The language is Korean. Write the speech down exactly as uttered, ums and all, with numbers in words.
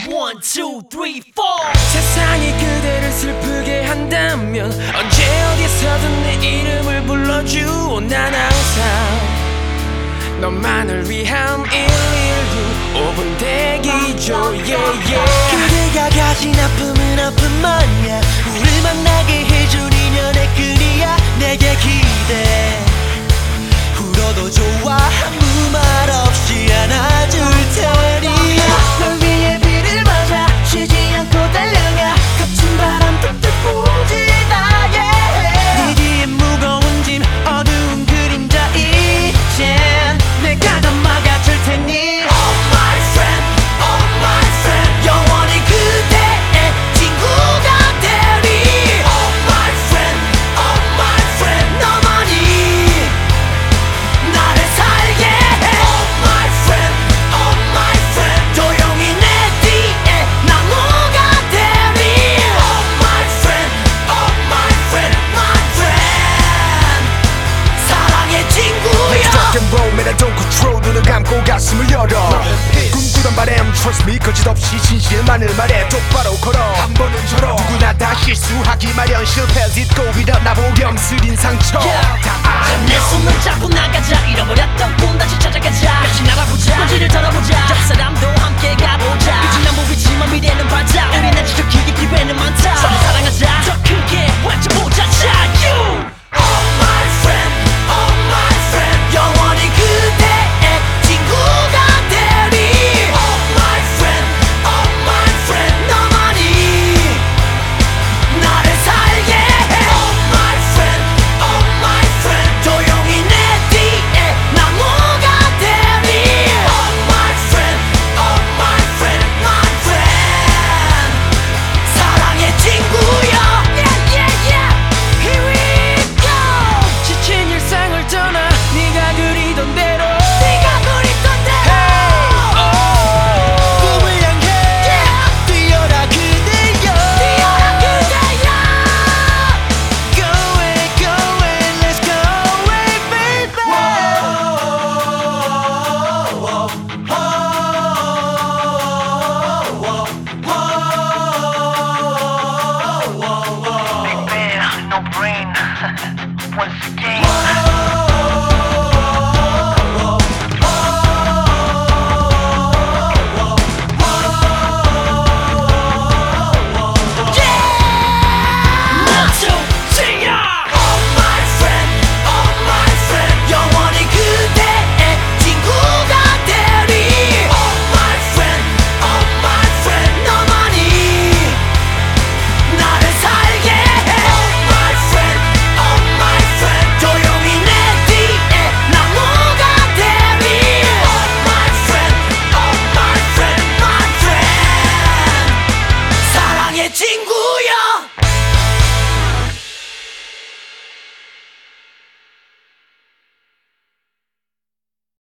One, two, three, four. 세상이 그대를 슬프게 한다면 언제 어디서든 내 이름을 불러주오. 난 항상 너만을 위한 일일구 오 분 대기죠. yeah, yeah. 그대가 가진 아픔은 아픔만이야. 우릴 만나게 해준 인연의 끈이야. 내게 기대 울어도 좋아. 아무 말 없이 안아줄 테니 널 위해 비를 맞아 쉬지 않고 달려가. 거친 바람 툭툭 부지나게 네 뒤에 무거운 짐 어두운 그림자 이젠 내가 더 막아줄 테니 Oh my friend, oh my friend 영원히 그대의 친구가 되리 Oh my friend, oh my friend 너만이 나를 살게 해 Oh my friend, oh my friend 조용히 내 뒤에 나무가 되리 Oh my friend, oh my friend, my friend 사랑의 친구야. rock'n'roll man I don't control. 눈을 감고 가슴을 열어 꿈꾸던 바람 trust me 거짓없이 진실만을 말해. 똑바로 걸어 한 번은 절어. 누구나 다 실수하기 마련. 실패 딛고 일어나 보렴. 쓰린 상처 다 내 안녕. 손을 잡고 나가자 잃어버렸던